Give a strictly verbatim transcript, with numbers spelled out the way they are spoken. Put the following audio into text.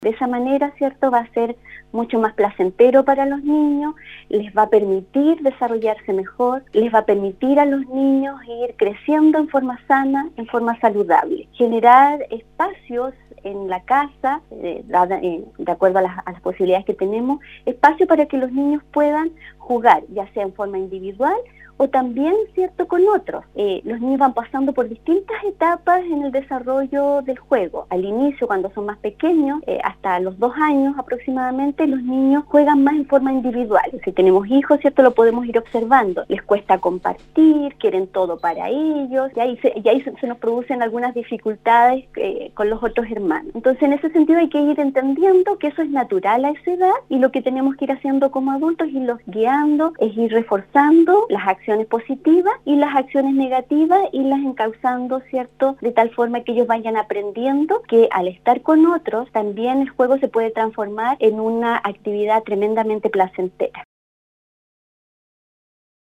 De esa manera, ¿cierto?, va a ser mucho más placentero para los niños, les va a permitir desarrollarse mejor, les va a permitir a los niños ir creciendo en forma sana, en forma saludable. Generar espacios en la casa, eh, de, de acuerdo a las, a las posibilidades que tenemos, espacio para que los niños puedan jugar, ya sea en forma individual o también, ¿cierto?, con otros. Eh, los niños van pasando por distintas etapas en el desarrollo del juego. Al inicio, cuando son más pequeños, eh, hasta los dos años aproximadamente, los niños juegan más en forma individual. Si tenemos hijos, ¿cierto?, lo podemos ir observando. Les cuesta compartir, quieren todo para ellos, y ahí se, y ahí se, se nos producen algunas dificultades eh, con los otros hermanos. Entonces, en ese sentido hay que ir entendiendo que eso es natural a esa edad, y lo que tenemos que ir haciendo como adultos es irlos guiando, es ir reforzando las acciones positivas y las acciones negativas, y las encauzando, ¿cierto?, de tal forma que ellos vayan aprendiendo que al estar con otros también el juego se puede transformar en una actividad tremendamente placentera.